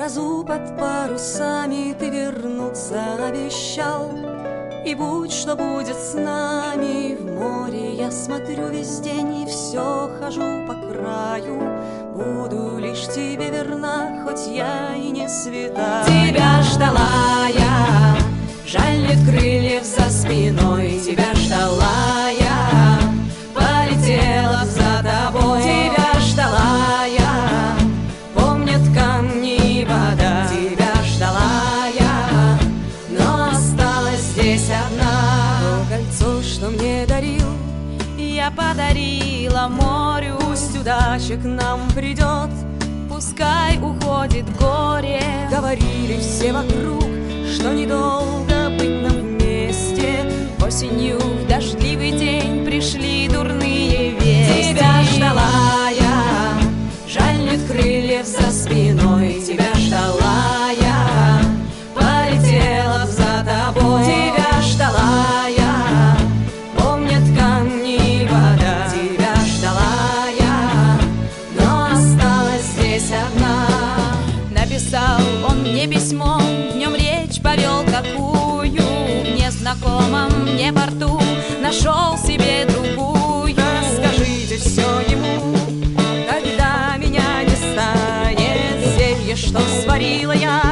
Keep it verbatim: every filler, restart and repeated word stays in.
грозу под парусами ты вернуться обещал. И будь что будет с нами, в море я смотрю весь день и все хожу по краю. Буду лишь тебе верна, хоть я и не святая. Тебя ждала я, жаль, нет крыльев за спиной. Тебя ждала я, полетела за тобой. Тебя ждала я, помнят камни и вода. Тебя ждала я, но осталась здесь одна. То кольцо, что мне дарил, я подарила морю. Пусть удача к нам придет, пускай уходит горе. Говорили все вокруг, что недолго быть нам вместе. Осенью в дождливый день пришли дурные вести. Тебя ждала я, жаль, нет крыльев за спиной. Тебя ждала я, полетела за тобой. Тебя ждала я, помнят камни и вода. Тебя ждала я, но осталась здесь одна. Написал он мне письмо, в нем речь повел какую. В незнакомом мне порту нашел себе другую. Расскажите все ему, когда меня не станет. Зелье, что сварила я,